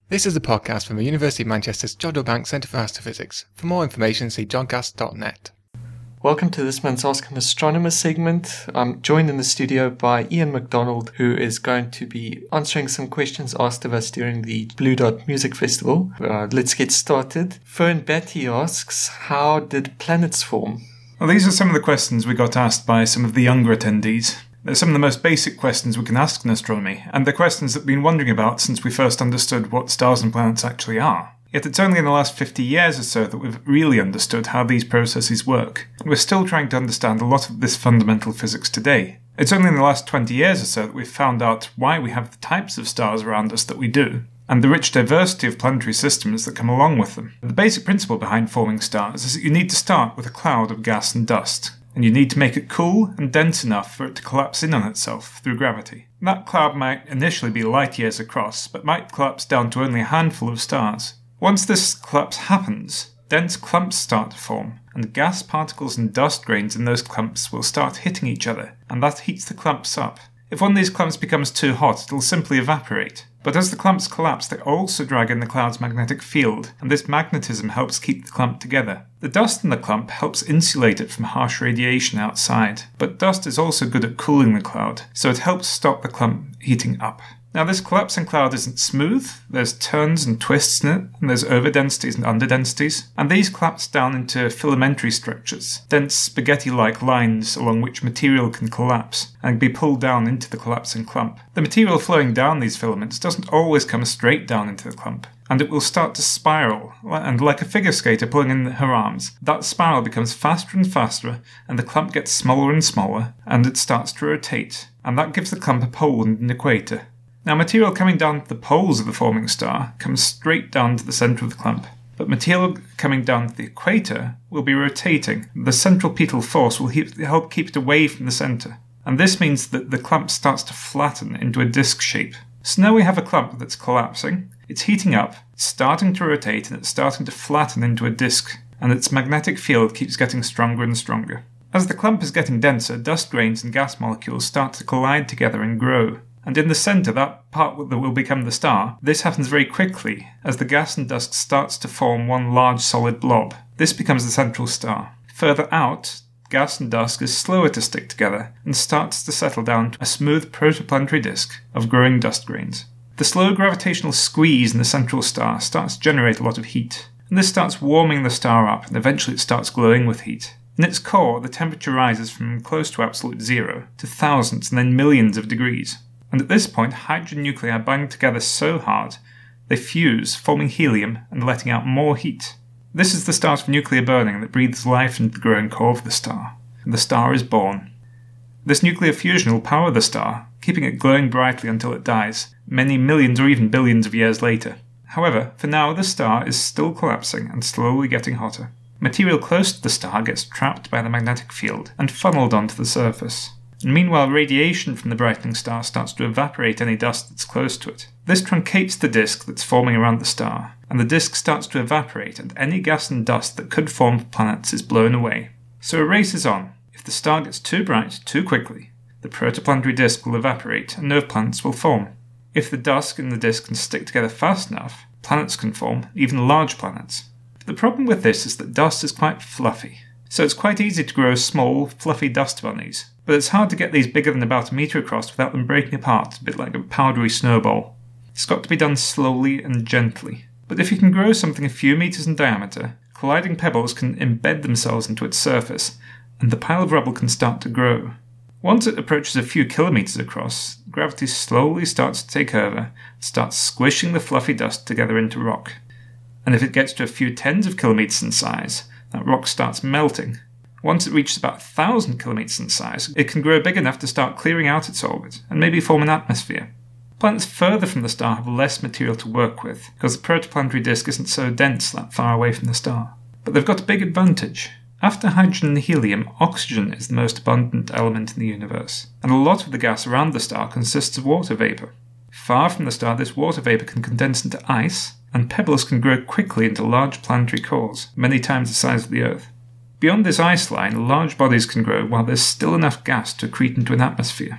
This is a podcast from the University of Manchester's Jodrell Bank Centre for Astrophysics. For more information, see jodcast.net. Welcome to this month's Ask an Astronomer segment. I'm joined in the studio by Ian McDonald, who is going to be answering some questions asked of us during the Blue Dot Music Festival. Let's get started. Fern Batty asks, how did planets form? Well, these are some of the questions we got asked by some of the younger attendees. They're some of the most basic questions we can ask in astronomy, and they're questions that we've been wondering about since we first understood what stars and planets actually are. Yet it's only in the last 50 years or so that we've really understood how these processes work, and we're still trying to understand a lot of this fundamental physics today. It's only in the last 20 years or so that we've found out why we have the types of stars around us that we do, and the rich diversity of planetary systems that come along with them. The basic principle behind forming stars is that you need to start with a cloud of gas and dust, and you need to make it cool and dense enough for it to collapse in on itself through gravity. That cloud might initially be light years across, but might collapse down to only a handful of stars. Once this collapse happens, dense clumps start to form, and gas particles and dust grains in those clumps will start hitting each other, and that heats the clumps up. If one of these clumps becomes too hot, it'll simply evaporate. But as the clumps collapse, they also drag in the cloud's magnetic field, and this magnetism helps keep the clump together. The dust in the clump helps insulate it from harsh radiation outside, but dust is also good at cooling the cloud, so it helps stop the clump heating up. Now, this collapsing cloud isn't smooth. There's turns and twists in it, and there's overdensities and underdensities, and these collapse down into filamentary structures, dense spaghetti-like lines along which material can collapse and be pulled down into the collapsing clump. The material flowing down these filaments doesn't always come straight down into the clump, and it will start to spiral, and like a figure skater pulling in her arms, that spiral becomes faster and faster, and the clump gets smaller and smaller, and it starts to rotate, and that gives the clump a pole and an equator. Now, material coming down to the poles of the forming star comes straight down to the centre of the clump, but material coming down to the equator will be rotating. The centripetal force will help keep it away from the centre, and this means that the clump starts to flatten into a disc shape. So now we have a clump that's collapsing, it's heating up, it's starting to rotate, and it's starting to flatten into a disc, and its magnetic field keeps getting stronger and stronger. As the clump is getting denser, dust grains and gas molecules start to collide together and grow. And in the centre, that part that will become the star, this happens very quickly as the gas and dust starts to form one large solid blob. This becomes the central star. Further out, gas and dust is slower to stick together and starts to settle down to a smooth protoplanetary disk of growing dust grains. The slow gravitational squeeze in the central star starts to generate a lot of heat, and this starts warming the star up, and eventually it starts glowing with heat. In its core, the temperature rises from close to absolute zero to thousands and then millions of degrees. And at this point, hydrogen nuclei bind together so hard, they fuse, forming helium and letting out more heat. This is the start of nuclear burning that breathes life into the growing core of the star, and the star is born. This nuclear fusion will power the star, keeping it glowing brightly until it dies, many millions or even billions of years later. However, for now the star is still collapsing and slowly getting hotter. Material close to the star gets trapped by the magnetic field and funneled onto the surface. And meanwhile, radiation from the brightening star starts to evaporate any dust that's close to it. This truncates the disk that's forming around the star, and the disk starts to evaporate, and any gas and dust that could form planets is blown away. So a race is on. If the star gets too bright too quickly, the protoplanetary disk will evaporate and no planets will form. If the dust and the disk can stick together fast enough, planets can form, even large planets. But the problem with this is that dust is quite fluffy. So it's quite easy to grow small, fluffy dust bunnies, but it's hard to get these bigger than about a metre across without them breaking apart, a bit like a powdery snowball. It's got to be done slowly and gently. But if you can grow something a few metres in diameter, colliding pebbles can embed themselves into its surface, and the pile of rubble can start to grow. Once it approaches a few kilometres across, gravity slowly starts to take over and starts squishing the fluffy dust together into rock. And if it gets to a few tens of kilometres in size, that rock starts melting. Once it reaches about 1,000 kilometres in size, it can grow big enough to start clearing out its orbit and maybe form an atmosphere. Planets further from the star have less material to work with because the protoplanetary disk isn't so dense that far away from the star. But they've got a big advantage. After hydrogen and helium, oxygen is the most abundant element in the universe, and a lot of the gas around the star consists of water vapour. Far from the star, this water vapour can condense into ice, and pebbles can grow quickly into large planetary cores, many times the size of the Earth. Beyond this ice line, large bodies can grow while there's still enough gas to accrete into an atmosphere.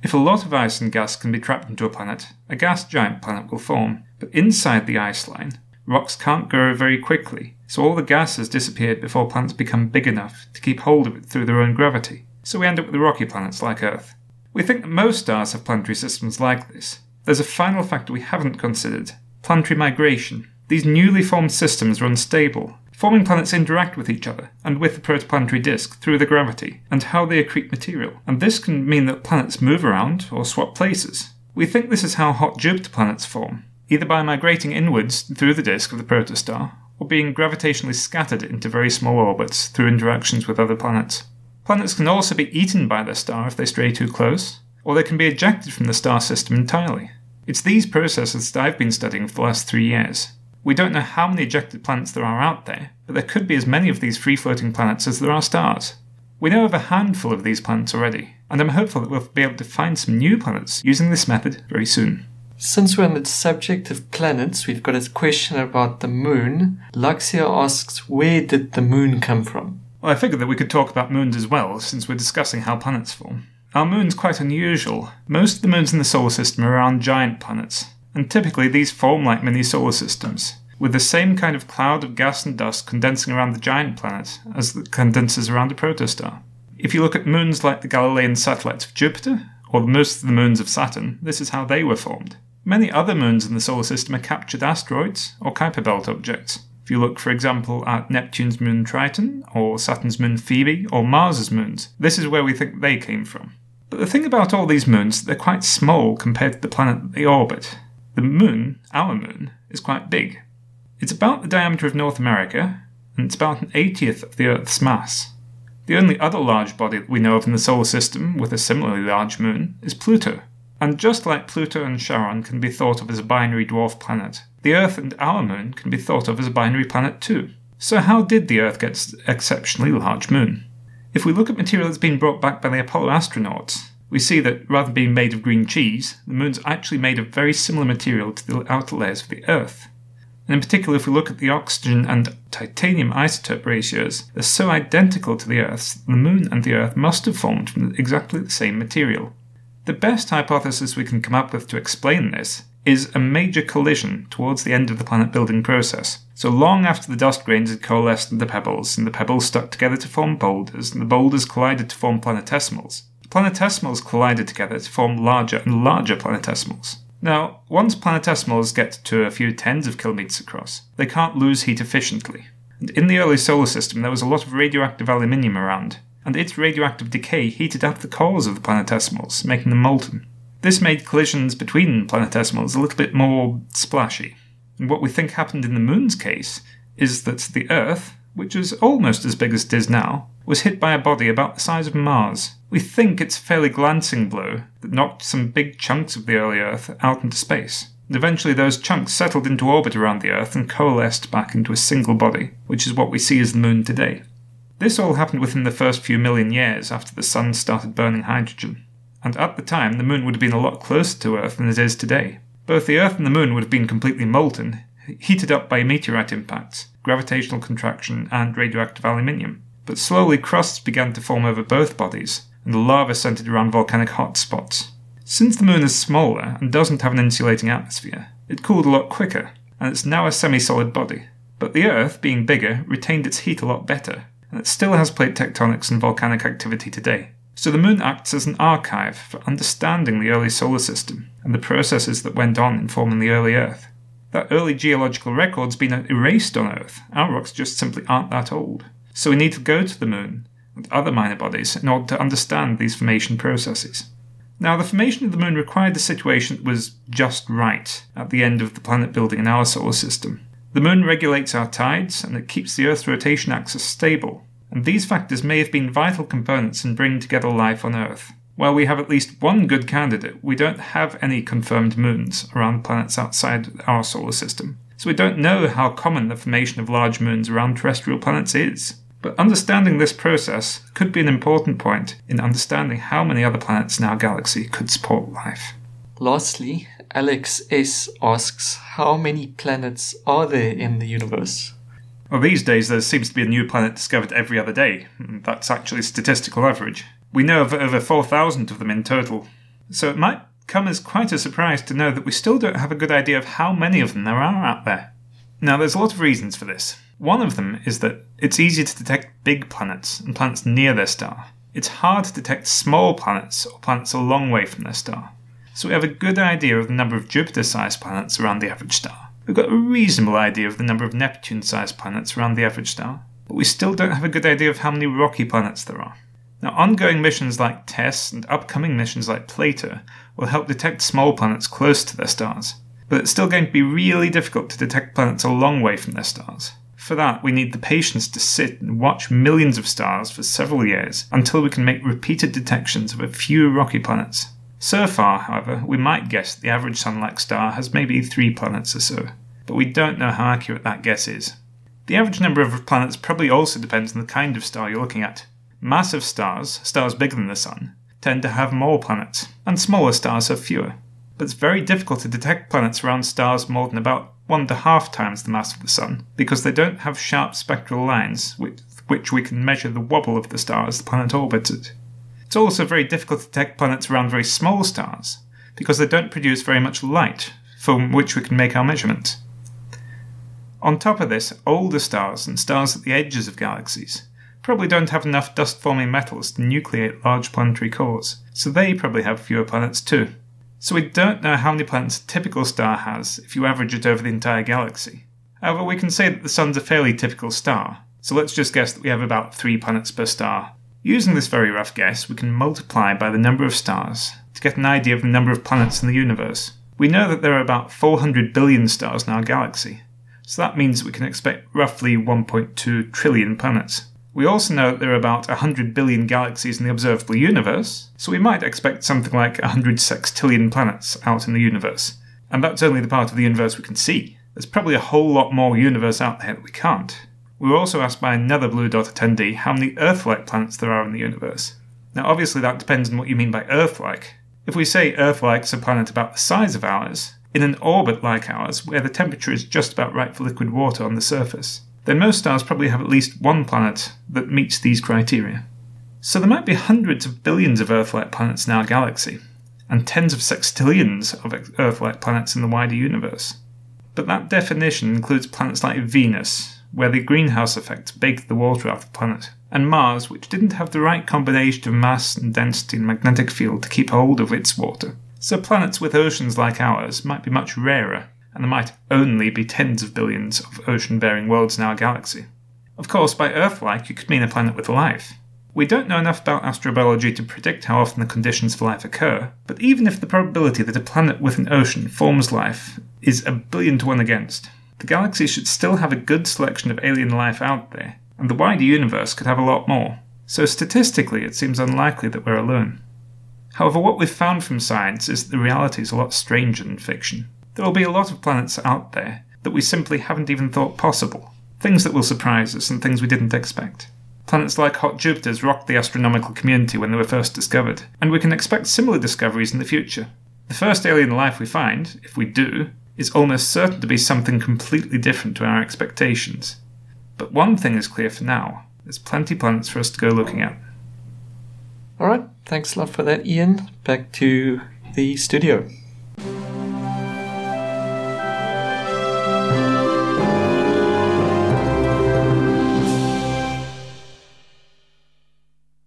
If a lot of ice and gas can be trapped into a planet, a gas giant planet will form. But inside the ice line, rocks can't grow very quickly, so all the gas has disappeared before planets become big enough to keep hold of it through their own gravity. So we end up with rocky planets like Earth. We think that most stars have planetary systems like this. There's a final factor we haven't considered: planetary migration. These newly formed systems are unstable. Forming planets interact with each other and with the protoplanetary disk through the gravity and how they accrete material, and this can mean that planets move around or swap places. We think this is how hot Jupiter planets form, either by migrating inwards through the disk of the protostar or being gravitationally scattered into very small orbits through interactions with other planets. Planets can also be eaten by their star if they stray too close, or they can be ejected from the star system entirely. It's these processes that I've been studying for the last 3 years. We don't know how many ejected planets there are out there, but there could be as many of these free-floating planets as there are stars. We know of a handful of these planets already, and I'm hopeful that we'll be able to find some new planets using this method very soon. Since we're on the subject of planets, we've got a question about the moon. Luxia asks, where did the moon come from? Well, I figured that we could talk about moons as well, since we're discussing how planets form. Our moon's quite unusual. Most of the moons in the solar system are around giant planets, and typically these form like mini solar systems, with the same kind of cloud of gas and dust condensing around the giant planet as that condenses around a protostar. If you look at moons like the Galilean satellites of Jupiter, or most of the moons of Saturn, this is how they were formed. Many other moons in the solar system are captured asteroids or Kuiper Belt objects. If you look, for example, at Neptune's moon Triton, or Saturn's moon Phoebe, or Mars's moons, this is where we think they came from. But the thing about all these moons is that they're quite small compared to the planet that they orbit. The moon, our moon, is quite big. It's about the diameter of North America, and it's about an 80th of the Earth's mass. The only other large body that we know of in the solar system with a similarly large moon is Pluto. And just like Pluto and Charon can be thought of as a binary dwarf planet, the Earth and our moon can be thought of as a binary planet too. So how did the Earth get an exceptionally large moon? If we look at material that's been brought back by the Apollo astronauts, we see that rather than being made of green cheese, the moon's actually made of very similar material to the outer layers of the Earth. And in particular, if we look at the oxygen and titanium isotope ratios, they're so identical to the Earth's that the moon and the Earth must have formed from exactly the same material. The best hypothesis we can come up with to explain this is a major collision towards the end of the planet-building process. So long after the dust grains had coalesced into pebbles, and the pebbles stuck together to form boulders, and the boulders collided to form planetesimals, the planetesimals collided together to form larger and larger planetesimals. Now, once planetesimals get to a few tens of kilometres across, they can't lose heat efficiently. And in the early solar system there was a lot of radioactive aluminium around, and its radioactive decay heated up the cores of the planetesimals, making them molten. This made collisions between planetesimals a little bit more splashy. And what we think happened in the moon's case is that the Earth, which is almost as big as it is now, was hit by a body about the size of Mars. We think it's a fairly glancing blow that knocked some big chunks of the early Earth out into space. And eventually those chunks settled into orbit around the Earth and coalesced back into a single body, which is what we see as the moon today. This all happened within the first few million years after the sun started burning hydrogen. And at the time, the moon would have been a lot closer to Earth than it is today. Both the Earth and the moon would have been completely molten, heated up by meteorite impacts, gravitational contraction, and radioactive aluminium. But slowly crusts began to form over both bodies, and the lava centered around volcanic hotspots. Since the moon is smaller and doesn't have an insulating atmosphere, it cooled a lot quicker, and it's now a semi-solid body. But the Earth, being bigger, retained its heat a lot better, and it still has plate tectonics and volcanic activity today. So the moon acts as an archive for understanding the early solar system and the processes that went on in forming the early Earth. That early geological record's been erased on Earth. Our rocks just simply aren't that old. So we need to go to the moon and other minor bodies in order to understand these formation processes. Now, the formation of the moon required a situation that was just right at the end of the planet building in our solar system. The moon regulates our tides, and it keeps the Earth's rotation axis stable, and these factors may have been vital components in bringing together life on Earth. While we have at least one good candidate, we don't have any confirmed moons around planets outside our solar system, so we don't know how common the formation of large moons around terrestrial planets is. But understanding this process could be an important point in understanding how many other planets in our galaxy could support life. Lastly, Alex S. asks, how many planets are there in the universe? Well, these days there seems to be a new planet discovered every other day. That's actually statistical average. We know of over 4,000 of them in total. So it might come as quite a surprise to know that we still don't have a good idea of how many of them there are out there. Now, there's a lot of reasons for this. One of them is that it's easy to detect big planets and planets near their star. It's hard to detect small planets or planets a long way from their star. So we have a good idea of the number of Jupiter-sized planets around the average star. We've got a reasonable idea of the number of Neptune-sized planets around the average star, but we still don't have a good idea of how many rocky planets there are. Now, ongoing missions like TESS and upcoming missions like Plato will help detect small planets close to their stars, but it's still going to be really difficult to detect planets a long way from their stars. For that, we need the patience to sit and watch millions of stars for several years until we can make repeated detections of a few rocky planets. So far, however, we might guess the average Sun-like star has maybe 3 planets or so, but we don't know how accurate that guess is. The average number of planets probably also depends on the kind of star you're looking at. Massive stars, stars bigger than the Sun, tend to have more planets, and smaller stars have fewer. But it's very difficult to detect planets around stars more than about 1.5 times the mass of the Sun, because they don't have sharp spectral lines with which we can measure the wobble of the star as the planet orbits it. It's also very difficult to detect planets around very small stars, because they don't produce very much light from which we can make our measurement. On top of this, older stars and stars at the edges of galaxies probably don't have enough dust-forming metals to nucleate large planetary cores, so they probably have fewer planets too. So we don't know how many planets a typical star has if you average it over the entire galaxy. However, we can say that the Sun's a fairly typical star, so let's just guess that we have about 3 planets per star. Using this very rough guess, we can multiply by the number of stars to get an idea of the number of planets in the universe. We know that there are about 400 billion stars in our galaxy, so that means we can expect roughly 1.2 trillion planets. We also know that there are about 100 billion galaxies in the observable universe, so we might expect something like 100 sextillion planets out in the universe. And that's only the part of the universe we can see. There's probably a whole lot more universe out there that we can't. We were also asked by another Blue Dot attendee how many Earth-like planets there are in the universe. Now obviously that depends on what you mean by Earth-like. If we say Earth-like is a planet about the size of ours, in an orbit like ours where the temperature is just about right for liquid water on the surface, then most stars probably have at least one planet that meets these criteria. So there might be hundreds of billions of Earth-like planets in our galaxy, and tens of sextillions of Earth-like planets in the wider universe. But that definition includes planets like Venus, where the greenhouse effect baked the water out of the planet, and Mars, which didn't have the right combination of mass and density and magnetic field to keep hold of its water. So planets with oceans like ours might be much rarer, and there might only be tens of billions of ocean-bearing worlds in our galaxy. Of course, by Earth-like, you could mean a planet with life. We don't know enough about astrobiology to predict how often the conditions for life occur, but even if the probability that a planet with an ocean forms life is 1,000,000,000 to 1 against, the galaxy should still have a good selection of alien life out there, and the wider universe could have a lot more. So statistically, it seems unlikely that we're alone. However, what we've found from science is that the reality is a lot stranger than fiction. There will be a lot of planets out there that we simply haven't even thought possible, things that will surprise us and things we didn't expect. Planets like hot Jupiters rocked the astronomical community when they were first discovered, and we can expect similar discoveries in the future. The first alien life we find, if we do, is almost certain to be something completely different to our expectations. But one thing is clear for now: there's plenty planets for us to go looking at. Alright, thanks a lot for that, Ian. Back to the studio.